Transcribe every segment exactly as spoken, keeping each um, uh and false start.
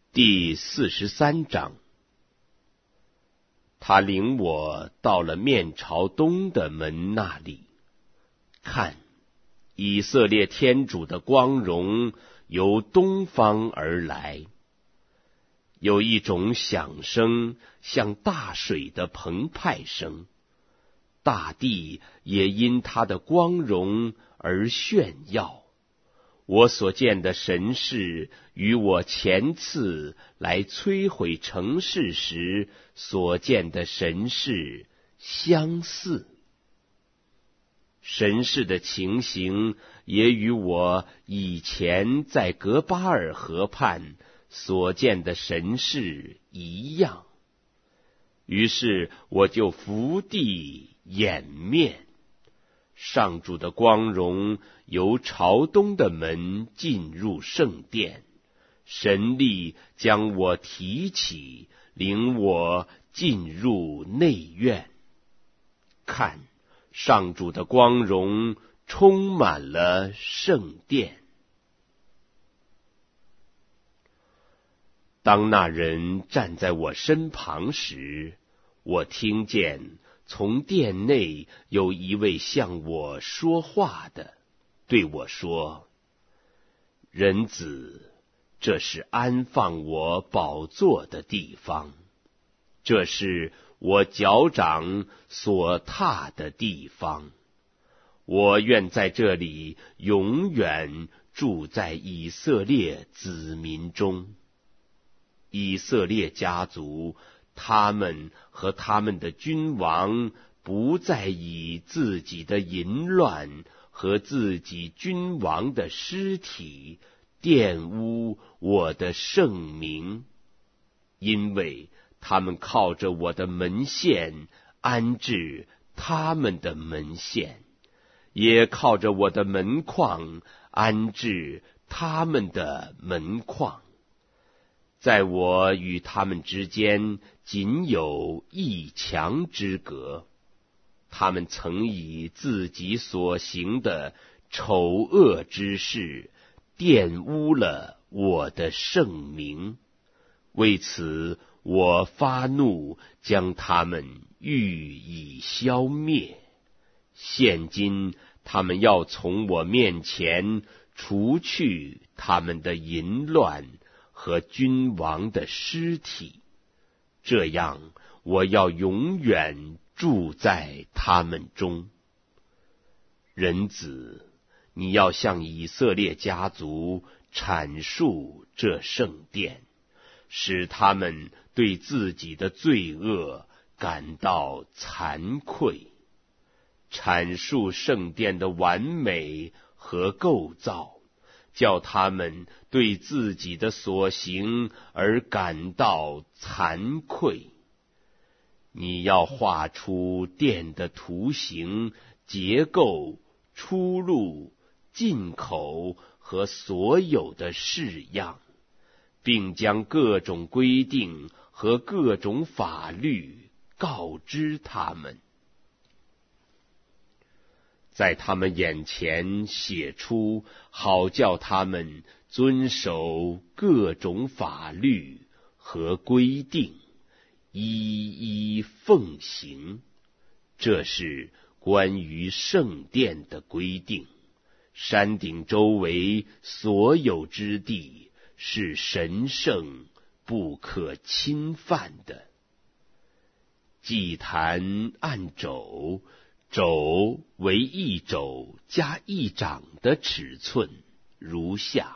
第四十三章。他领我到了面朝东的门那里，看，以色列天主的光荣由东方而来，有一种响声，像大水的澎湃声，大地也因他的光荣而炫耀。我所见的神事与我前次来摧毁城市时所见的神事相似，神事的情形也与我以前在格巴尔河畔所见的神事一样。于是我就伏地掩面，上主的光荣由朝东的门进入圣殿，神力将我提起，领我进入内院。看，上主的光荣充满了圣殿。当那人站在我身旁时，我听见从殿内有一位向我说话的，对我说：人子，这是安放我宝座的地方，这是我脚掌所踏的地方。我愿在这里永远住在以色列子民中。以色列家族，他们和他们的君王不再以自己的淫乱和自己君王的尸体玷污我的圣名，因为他们靠着我的门线安置他们的门线，也靠着我的门框安置他们的门框。在我与他们之间仅有一墙之隔，他们曾以自己所行的丑恶之事玷污了我的圣名，为此我发怒，将他们予以消灭。现今他们要从我面前除去他们的淫乱和君王的尸体，这样我要永远住在他们中。人子，你要向以色列家族阐述这圣殿，使他们对自己的罪恶感到惭愧，阐述圣殿的完美和构造，叫他们对自己的所行而感到惭愧。你要画出殿的图形、结构、出入、进口和所有的式样，并将各种规定和各种法律告知他们，在他们眼前写出，好叫他们遵守各种法律和规定，一一奉行。这是关于圣殿的规定。山顶周围所有之地是神圣不可侵犯的。祭坛按肘，肘为一肘加一掌的尺寸，如下：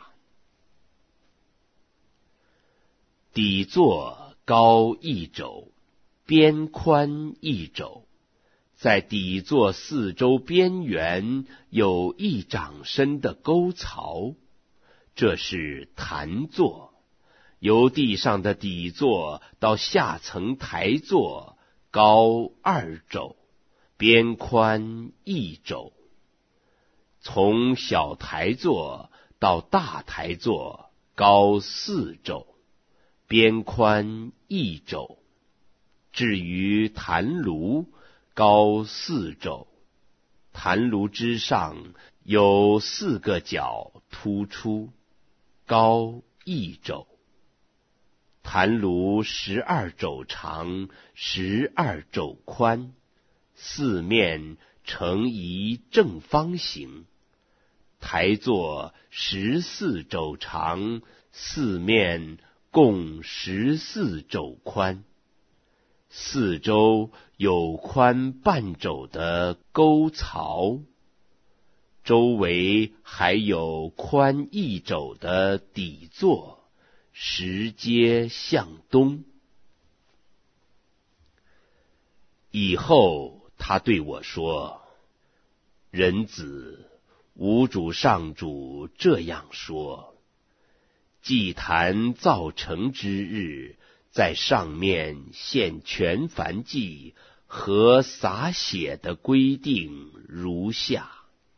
底座高一肘，边宽一肘，在底座四周边缘有一掌深的沟槽，这是坛座。由地上的底座到下层台座高二肘，边宽一肘。从小台座到大台座高四肘，边宽一肘。至于坛炉，高四肘，坛炉之上有四个角突出，高一肘。 坛炉十二肘长，十二肘宽，四面成一正方形。台座十四肘长，四面共十四肘宽，四周有宽半肘的沟槽，周围还有宽一肘的底座，石阶向东。以后他对我说：人子，吾主上主这样说，祭坛造成之日，在上面献全燔祭和洒血的规定如下：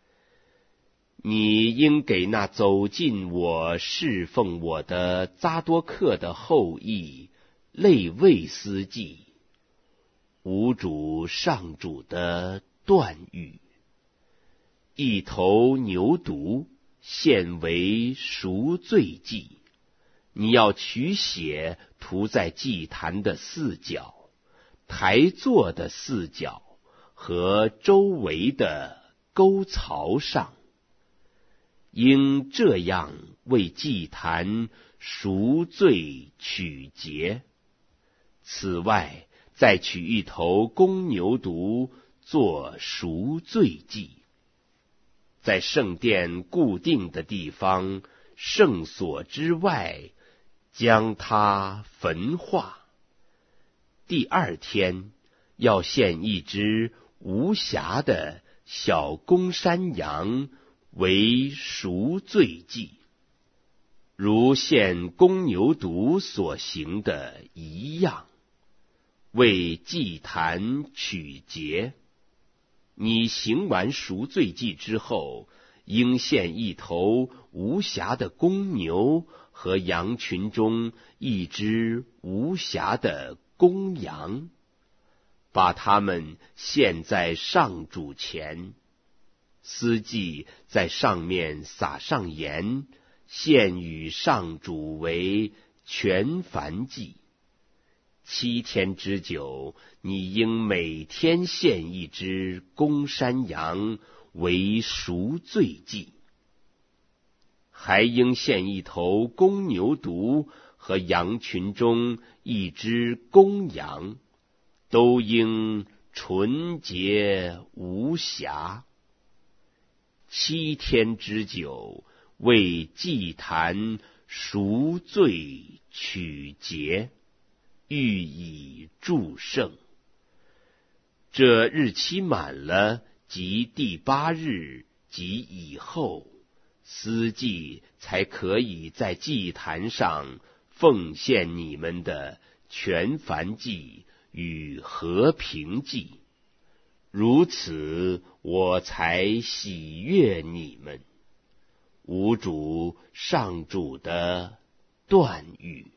你应给那走进我侍奉我的匝多克的后裔类未司祭，吾主上主的断语。一头牛犊献为赎罪祭，你要取血涂在祭坛的四角、台座的四角和周围的沟槽上，应这样为祭坛赎罪取节。此外，再取一头公牛犊做赎罪祭，在圣殿固定的地方，圣所之外，将它焚化。第二天，要献一只无瑕的小公山羊为赎罪祭，如献公牛犊所行的一样，为祭坛取节。你行完赎罪祭之后，应献一头无瑕的公牛和羊群中一只无瑕的公羊，把它们献在上主前。司祭在上面撒上盐，献与上主为全燔祭。七天之久，你应每天献一只公山羊为赎罪祭，还应献一头公牛犊和羊群中一只公羊，都应纯洁无瑕。七天之久，为祭坛赎罪取节，欲以祝圣。这日期满了，即第八日及以后，司祭才可以在祭坛上奉献你们的全燔祭与和平祭，如此我才喜悦你们。吾主上主的断语。